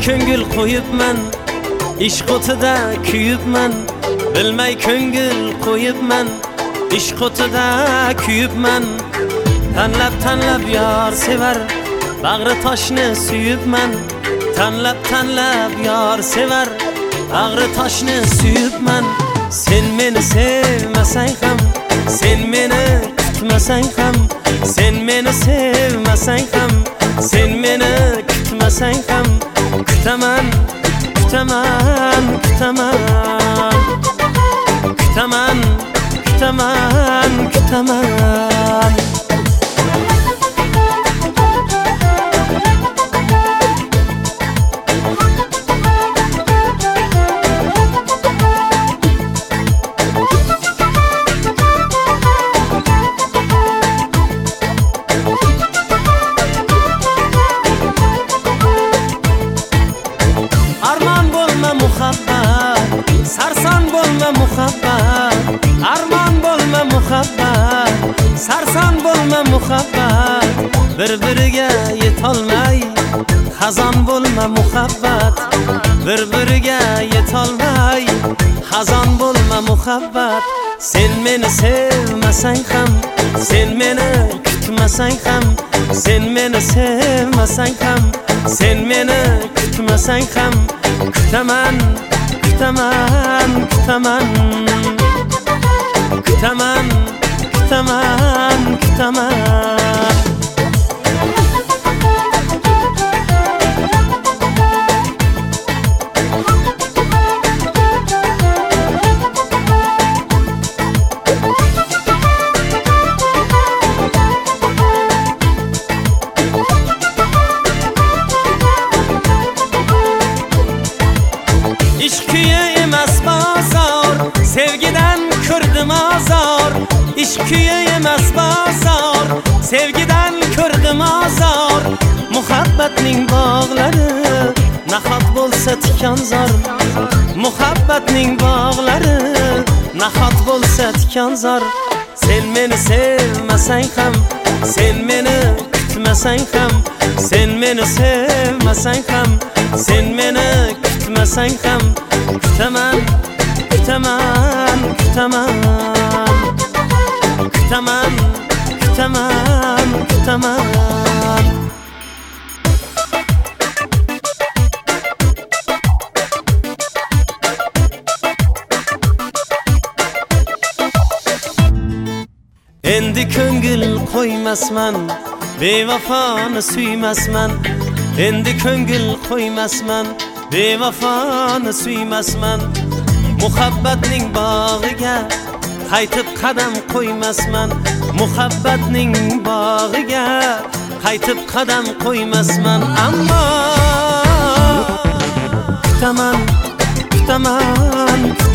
ko'ngil qo'yibman, ishq o'tida kuyibman. Bilmay ko'ngil qo'yibman, ishq o'tida kuyibman. Tanlab yor sevar, bag'ri toshni suyibman. Tanlab yor sevar, bag'ri toshni suyibman. Sen meni sevmasang ham, sen meni kutmasang ham, sen meni sevmasang ham, sen meni kutmasang ham, kutaman, kutaman, kutaman, kutaman, kutaman, kutaman. Sarson bo'lma muhabbat, armon bo'lma muhabbat, sarson bo'lma muhabbat, bir-biriga yetolmay xazon bo'lma muhabbat, bir-biriga yetolmay xazon bo'lma muhabbat. Sen meni sevmasang ham, sen meni kutmasang ham, sen meni sevmasang ham, sen meni kutmasang ham, kutaman, kutaman, kutaman, kutaman, kutaman, kutaman. İşk kuyi emas bozor, sevgidan ko'rdim azor. İshq kuyi emas bozor, sevgidan ko'rdim azor. Muhabbatning bog'lari nahot bo'lsa tikonzor, muhabbatning bog'lari nahot bo'lsa tikonzor. Sen meni sevmasang ham, sen meni kutmasang ham, sen meni sevmasang ham, sen meni kutmasang ham, kutaman, kutaman, kutaman, kutaman, kutaman, kutaman. Endi ko'ngil qo'ymasman, bevafoni suymasman. Endi ko'ngil qo'ymasman, bevafoni suymasman. Muhabbatning bog'iga qaytib qadam qo'ymasman, muhabbatning bog'iga qaytib qadam qo'ymasman. Ammo kutaman, kutaman,